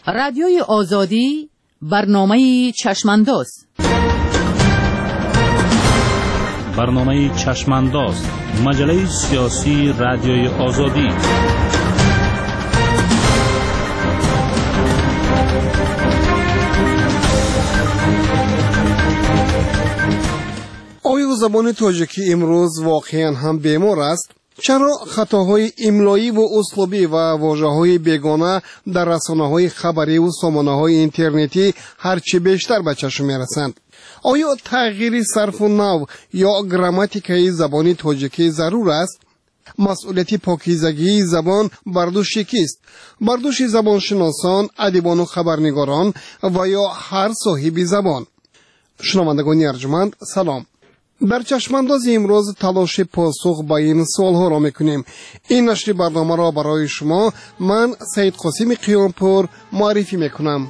رادیوی آزادی برنامه چشمانداز. برنامه چشمانداز، مجله سیاسی رادیوی آزادی. آیا زبان تاجیکی امروز واقعا هم بیمار است؟ چرا خطاهای املایی و اسلوبی و واژه‌های بیگانه در رسانه‌های خبری و سامانه‌های اینترنتی هرچی بیشتر به چشم می‌رسند؟ آیا تغییر صرف و نحو یا گراماتیکای زبان تاجیکی ضرور است؟ مسئولیت پاکیزگی زبان بر دوش کیست؟ بر دوش زبانشناسان، ادیبان و خبرنگاران و یا هر صاحب زبان؟ شنوندگان ارجمند، سلام. در چشمانداز امروز تلاش پاسخ به این سوالها را میکنیم. این نشر برنامه را برای شما من سید قاسم قیامپور معرفی میکنم.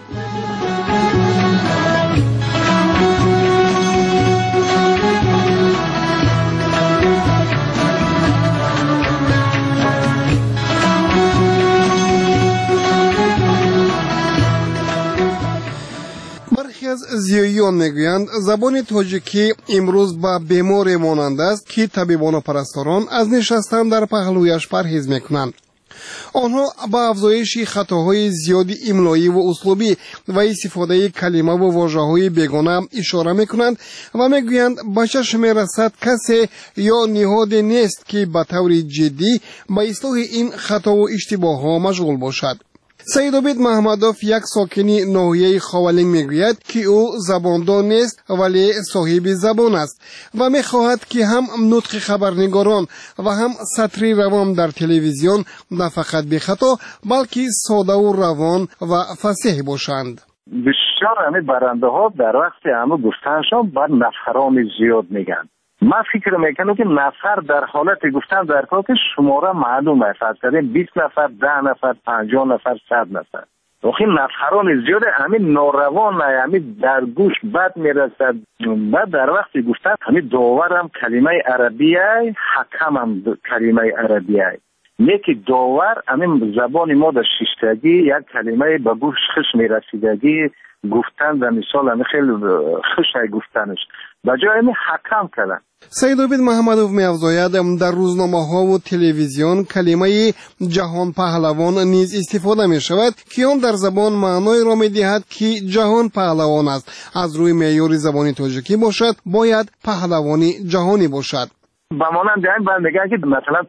از زیاییان میگویند زبان تاجیکی امروز با بیماری مانند است که طبیبان و پرستاران از نشستن در پهلویش پرهیز میکنند. آنها با افزایش خطاهای زیادی املایی و اسلوبی و استفاده کلمه و واژه‌های بیگانه اشاره میکنند و میگویند به چشم میرسد کسی یا نهادی نیست که به طور جدی به اصلاح این خطا و اشتباه‌ها مشغول باشد. سید عبید محمدوف، یک ساکنی ناحیه خاولین، میگوید که او زباندان نیست ولی صاحب زبان است و میخواهد که هم نطق خبرنگاران و هم سطری روان در تلویزیون نه فقط بی خطا بلکه ساده و روان و فصیح باشند. بسیار همه برنده ها در وقت همه گفتنشان بر نفران زیاد میگن. من فکر میکنم که نفر در حالت گفتن در کار که شماره معلوم است، فرض کنیم 20 نفر، 10 نفر، 50 نفر، 100 نفر. وقتی نفران زیاد همین ناروان، همین در گوش بد میرسد. بعد در وقت گفتن همین داور هم کلمه عربیه، حکم هم کلمه عربیه. یکی داور همین زبان ما در شیشتگی یک کلمه به گوش خوش میرسیدگی گفتن و مثال همین خیلی خوش گفتنش بجای همین حکم کردن. سید عبید محمدوف می‌افزاید در روزنامه‌ها و تلویزیون کلمه جهان پهلوان نیز استفاده می‌شود که آن در زبان معنای را می‌دهد که جهان پهلوان است. از روی معیار زبانی تاجیکی باشد باید پهلوانی جهانی باشد. به مانند این بعد میگن که مثلا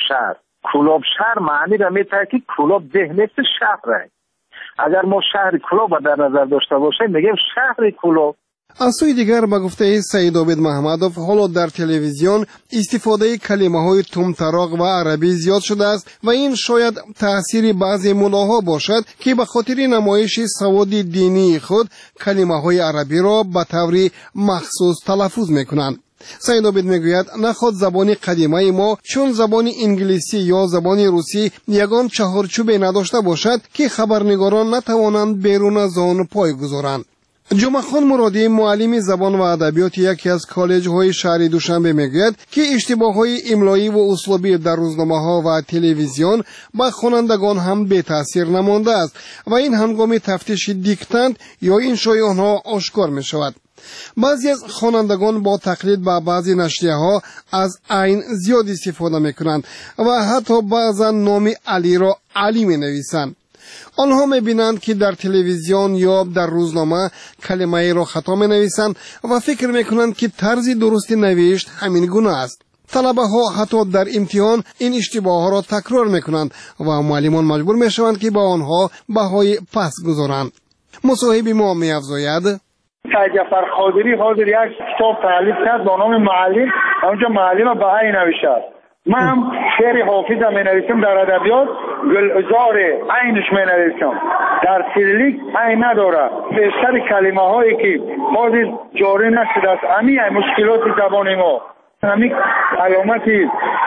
کلاب شهر معنی را می‌دهد که کلاب ده نیست شهر. اگر ما شهر کلاب در نظر داشته باشیم میگیم شهر کلاب. از سوی دیگر به گفته سید عبید محمدوف حالا در تلویزیون استفاده کلمه‌های تمطراق و عربی زیاد شده است و این شاید تأثیر بعضی ملاها باشد که به خاطر نمایش سواد دینی خود کلمه‌های عربی را به طور مخصوص تلفظ می‌کنند. سید عبید میگوید نخود زبان قدیمه ما چون زبان انگلیسی یا زبان روسی یگان چهارچوبی نداشته باشد که خبرنگاران نتوانند بیرون از آن پای گذارند. جمعه خان مرادی، معلم زبان و ادبیات یکی از کالج‌های شهر دوشنبه میگوید که اشتباه‌های املایی و اسلوبی در روزنامه‌ها و تلویزیون با خوانندگان هم بی تاثیر نمانده است و این هنگام تفتیش دیکتند یا انشای آنها آشکار می‌شود. بعضی از خوانندگان با تقلید به بعضی نشریه‌ها از عین زیاد استفاده می‌کنند و حتی بعضا نام علی را علی می‌نویسند. آنها می‌بینند که در تلویزیون یا در روزنامه کلمه‌ای را خطا می‌نویسند و فکر می‌کنند که طرز درست نوشت همین گونه است. طلبه‌ها حتی در امتحان این اشتباه‌ها را تکرار می‌کنند و معلمان مجبور می‌شوند که با آنها بهای پس گذارند. مصاحب ما می‌افزاید سید جعفر خاطری یک کتاب تألیف کرد با نام معلم، اونجا معلم بهایی نوشته. من هم شعر حافظ می نویسم در ادبیات، گلزار عینش می نویسم. در سیریلیک عین نداره. بیشتر کلمه هایی که باز جاری نشده است همین مشکلات زبان ما، همین علامتی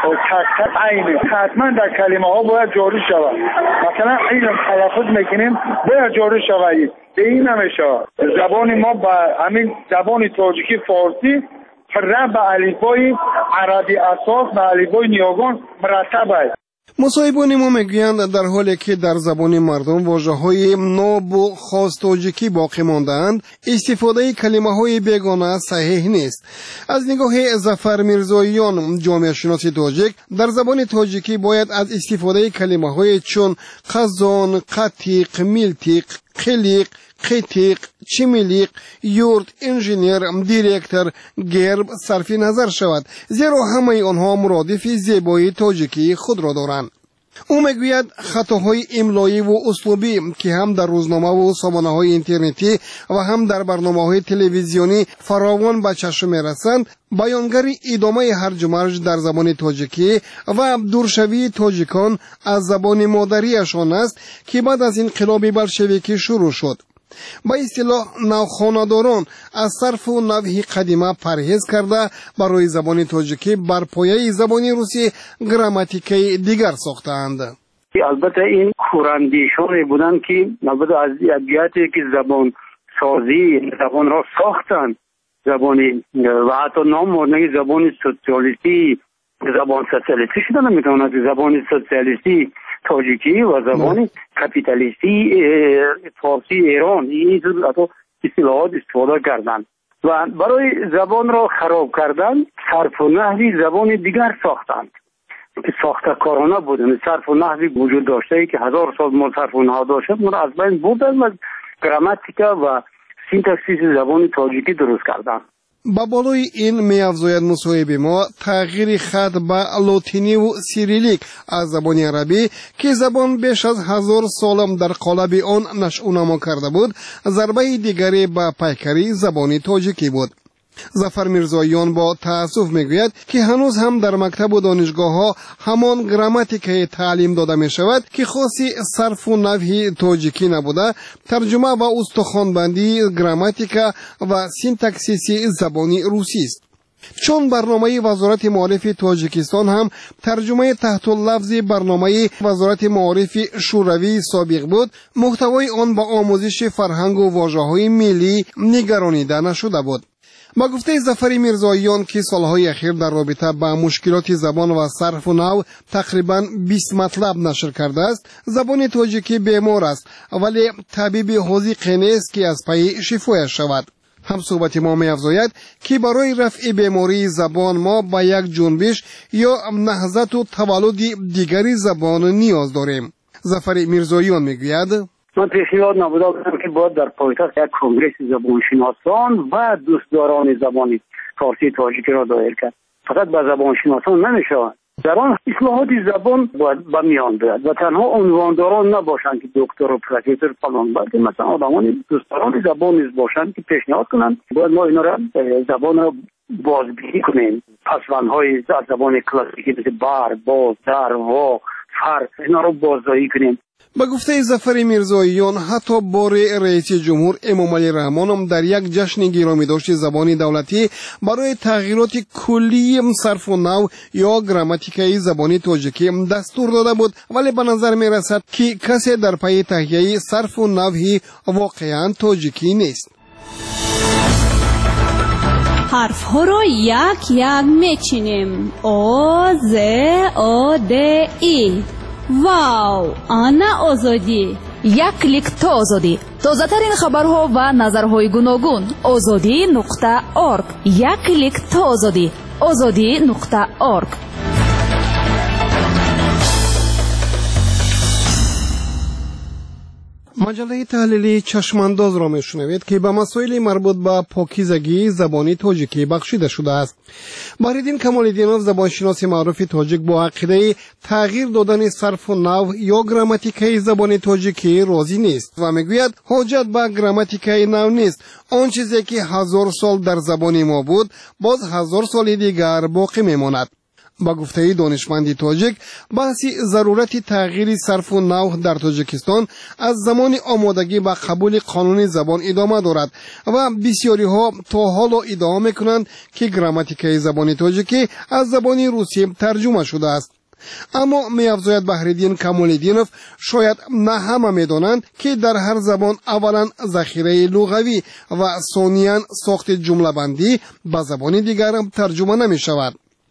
تک عینه حتما در کلمه ها باید جاری شود. مثلا این تلفظ میکنیم باید جاری شود. به این نمیشه. زبان ما با همین زبان تاجیکی فارسی رب به الفبای عربی اساس به الفبای نیاگان مرتب است. مصاحبان ما میگویند در حالی که در زبان مردم واژه‌های ناب و خاص تاجیکی باقی مانده‌اند، استفاده کلمه‌های بیگانه صحیح نیست. از نگاه ظفر میرزاییان، جامعه شناس تاجیک، در زبان تاجیکی باید از استفاده کلمه‌های چون قزان، قطیق، میلتیق، قلیق، قیتیق، چمیلیق، یورد، انجینیر، دیرکتر، گرب صرف نظر شود، زیرا همه آنها مرادف زیبایی تاجیکی خود را دارند. او میگوید خطاهای املایی و اسلوبی که هم در روزنامه و سامانه‌های اینترنتی و هم در برنامه‌های تلویزیونی فراوان به چشم می‌رسند، بیانگر ادامه هرج و مرج در زبان تاجیکی و دورشوی تاجیکان از زبان مادریشان است که بعد از انقلاب بلشویکی شروع شد. با اصطلاح نوخانه‌داران از صرف و نحو قدیمه پرهیز کرده برای زبان تاجیکی بر پایه زبان روسی گراماتیکی دیگر ساختند. البته این کوراندیشانی بودند که البته از ادبیاتی که زبان سازی زبان را ساختند، زبانی و حتی نام بردن زبان سوسیالیستی، زبان سوسیالیستی شده نمیتواند، زبان سوسیالیستی تاجیکی و زبان کپیتالیستی فارسی ایران، این جور اصطلاحات استفاده کردند و برای زبان را خراب کردن صرف و نحوی زبان دیگر ساختند که ساختکارانه بودند. صرف و نحوی وجود داشته ای که 1000 سال ما صرف و نحو داشت، ما را از بین بردند و گراماتیکا و سینتاکسیس زبان تاجیکی درست کردند. با بالای این می‌افزاید مصاحب ما تغییر خط به لاتینی و سیریلیک از زبان عربی که زبان بیش از 1000 سال در قالب آن نشأ نما کرده بود، ضربه دیگری به پیکری زبان تاجیکی بود. ظفر میرزاییان با تأسف میگوید که هنوز هم در مکتب و دانشگاه‌ها همان گراماتیک تعلیم داده می شود که خاصی صرف و نحو تاجیکی نبوده، ترجمه و استخوان‌بندی گراماتیکا و سینتاکسیس زبانی روسی است. چون برنامه وزارت معارف تاجیکستان هم ترجمه تحت اللفظ برنامه وزارت معارف شوروی سابق بود، محتوای آن با آموزش فرهنگ و واژه‌های ملی نگرانیده نشده بود. با گفته ظفر میرزاییان که سالهای اخیر در رابطه با مشکلات زبان و صرف و نحو تقریبا 20 مطلب نشر کرده است، زبان تاجیکی بیمار است ولی طبیب حاذق نیست که از پی شفایش شود. هم صحبت ما می‌افزاید که برای رفع بیماری زبان ما با یک جنبش یا نهضت و تولد دیگری زبان نیاز داریم. ظفر میرزاییان میگوید: من پیشنهاد نبوده بودم که باید در پایتخت یک کنگره زبانشناسان و دوستداران زبان فارسی تاجیکی را دایر کرد. فقط به زبانشناسان نمیشود، در آن اصلاحات زبان باید به میان بیاید و تنها عنوانداران نباشند که دکتر و پروفسور فلان، بلکه مثلا آدمان دوستداران زبان نیز باشند که پیشنهاد کنند باید ما اینا را زبان را بازبینی کنیم. پسوندهای از زبان کلاسیکی مثل بر، باز، در، وا، فر، اینا را بازداری کنیم. با گفته ظفر میرزاییان حتی بار رئیس جمهور امام علی رحمان هم در یک جشن گرامی داشت زبان دولتی برای تغییرات کلی صرف و نحو یا گراماتیکای زبان تاجیکی دستور داده بود، ولی به نظر می رسد که کسی در پی تهیه صرف و نحو واقعا تاجیکی نیست. حرف ها رو یک یک میچینیم. او، ز، او، د، ای. واو، آنا آزادی. یک کلیک تا آزادی. تازه ترین خبرها و نظرهای گوناگون. azadi.org. یک کلیک تا آزادی. azadi.org. مجله تحلیلی چشمانداز را میشنوید که به مسائل مربوط به پاکیزگی زبانی تاجیکی بخشیده شده است. بهرالدین کمال‌الدینوف، زبانشناس معروف تاجیک، با عقیده تغییر دادن صرف و نحو یا گراماتیکای زبان تاجیکی راضی نیست و میگوید حاجت به گراماتیکای نو نیست. آن چیزی که 1000 سال در زبان ما بود باز 1000 سال دیگر باقی میماند. با گفته دانشمندی تاجیک، بحث ضرورت تغییر صرف و نحو در تاجیکستان از زمان آمادگی و قبول قانون زبان ادامه دارد و بسیاری ها تا حالا ادعا میکنند که گراماتیکای زبان تاجیکی از زبان روسی ترجمه شده است. اما می‌افزاید بهرالدین کمال‌الدینوف شاید نه همه می‌دانند که در هر زبان اولا ذخیره لغوی و ثانیاً ساخت جمله بندی به زبان دیگر ترجمه نمی‌شود.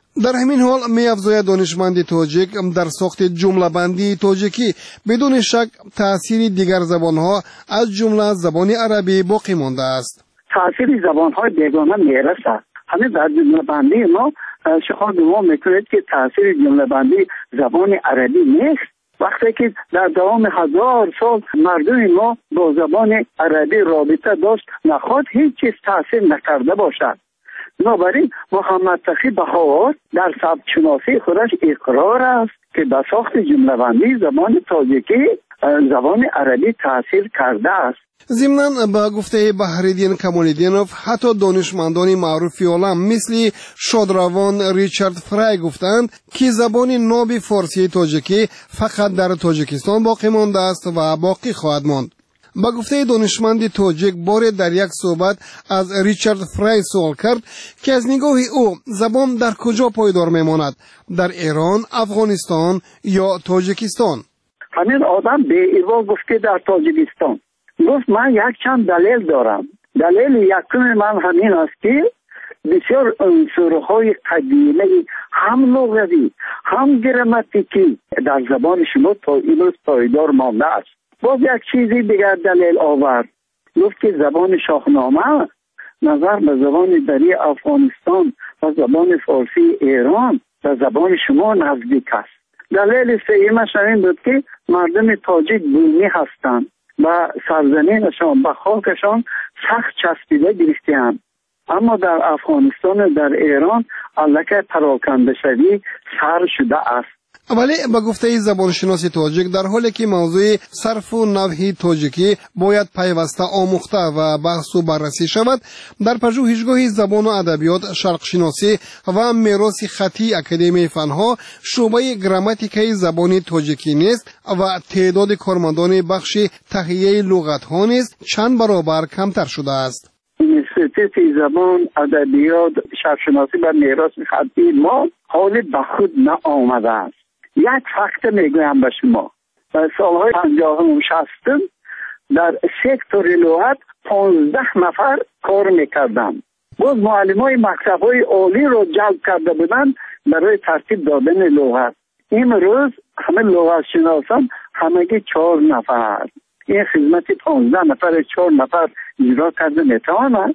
در همین حال می‌افزاید دانشمند تاجیک در ساخت جمله بندی تاجیکی بدون شک تأثیر دیگر زبان‌ها از جمله زبان عربی باقی مانده است. تأثیر زبان‌های بیگانه میرسد. همین در جمله بندی ما شما گمان میکنید که تأثیر جمله بندی زبان عربی نیست. وقتی که در دوام 1000 سال مردم ما با زبان عربی رابطه داشت نخواهد هیچ چیز تأثیر نکرده باشد. بنابراین محمد تقی بهار در سبک شناسی خودش اقرار است که به ساخت جمله بندی زبان تاجیکی زبان عربی تأثیر کرده است. ضمناً به گفته بحرالدین کمال‌الدینوف حتی دانشمندان معروف عالم مثل شادروان ریچارد فرای گفتند که زبان ناب فارسی تاجیکی فقط در تاجیکستان باقی مانده است و باقی خواهد ماند. با گفته دانشمند تاجیک بار در یک صحبت از ریچارد فرای سوال کرد که از نگاه او زبان در کجا پایدار میماند، در ایران، افغانستان یا تاجیکستان؟ همین آدم به ایوا گفته در تاجیکستان. گفت من یک چند دلیل دارم. دلیل یکم من همین است که بسیار عنصرهای قدیمی هم لغوی هم گراماتیکی در زبان شما تا امروز پایدار مانده است. باز یک چیزی دیگر دلیل آورد. گفت که زبان شاهنامه نظر به زبان دری افغانستان و زبان فارسی ایران و زبان شما نزدیک است. دلیل سومش این بود که مردم تاجیک بومی هستند و سرزمینشان به خاکشان سخت چسبیده گرفته‌اند، اما در افغانستان و در ایران الکه پراکنده شوی سر شده است. ولی به گفته زبانشناس تاجیک در حالی که موضوع صرف و نحو تاجیکی باید پیوسته آموخته و بحث و بررسی شود، در پژوهشگاه زبان و ادبیات شرق شناسی و میراث خطی اکادمی فنها شعبه گراماتیکای زبان تاجیکی نیست و تعداد کارمندان بخش تهیه لغت‌ها نیز چند برابر کمتر شده است. انستیتوت زبان ادبیات شرق شناسی و میراث خطی ما حال به خود نآمده است. یک فکت میگویم به شما. در سالهای 50 و 60 در سکتور لغت 15 نفر کار میکردن. باز معلمای مکتب‌های عالی رو جلب کرده بودن برای ترتیب دادن لغت. امروز همه لغت شناسان همگی 4 نفر. این خدمت 15 نفر 4 نفر اجرا کرده میتواند؟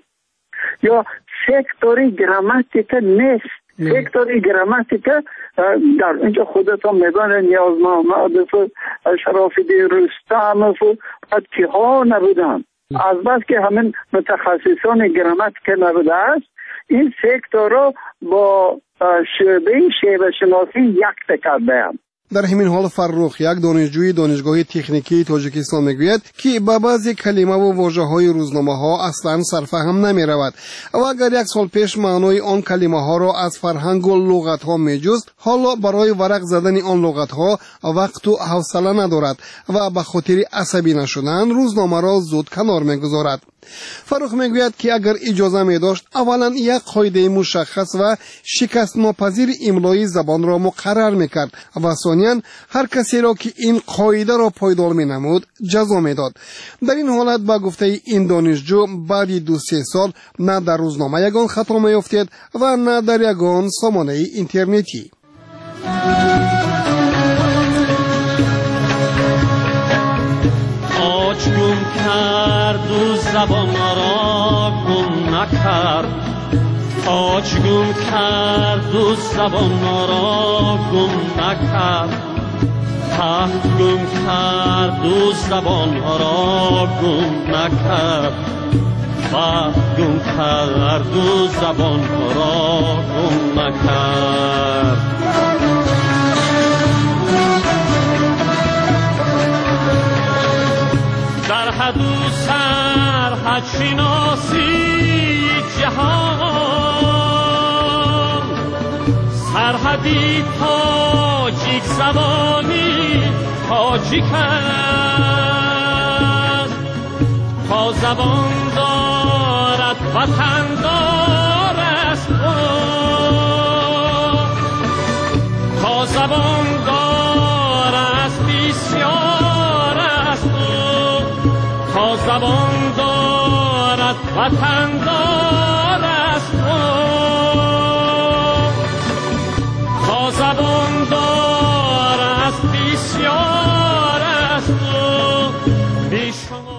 یا سکتور گراماتیک نیست. سکتور گراماتیک در اینجا خودتون میدان نیاز محمد و شراف‌الدین رستم و که ها نبودن. از بس که همین متخصصان گراماتیک نبوده است، این سکتور رو با شیوه شناسی یک کرده هم. در همین حال فرخ یک دانشجوی دانشگاه تکنیکی تاجیکستان میگوید که با بعضی کلمه و واژه‌های روزنامه‌ها اصلاً سرفهم نمی‌رود و اگر یک سال پیش معنای آن کلمه‌ها را از فرهنگ و لغت‌ها می‌جست، حالا برای ورق زدن آن لغت‌ها وقت و حوصله ندارد و به خاطر عصبی نشدن روزنامه را زود کنار می‌گذارد. فرخ میگوید که اگر اجازه می داشت اولا یک قاعده مشخص و شکست ناپذیر املای زبان را مقرر میکرد و ثانیاً هر کسی را که این قاعده را پایدار می نمود جزا می داد. در این حالت با گفته این دانشجو بعد 2-3 سال نه در روزنامه یگان خطا می افتید و نه در یگان سامانه اینترنتی. گم کرد و زبان را گم نکرد، آج گم کرد و زبان را گم نکرد، تخت گم کرد و زبان را گم نکرد، وقت گم کرد و زبان را گم نکرد. در حد و سرحد شناسی جهان، سرحدی تاجیک زبانی تاجیک است، تا زبان دارد وطن دار است، تا زبان دار است بسیار است، تا زبان دارد وطن دارد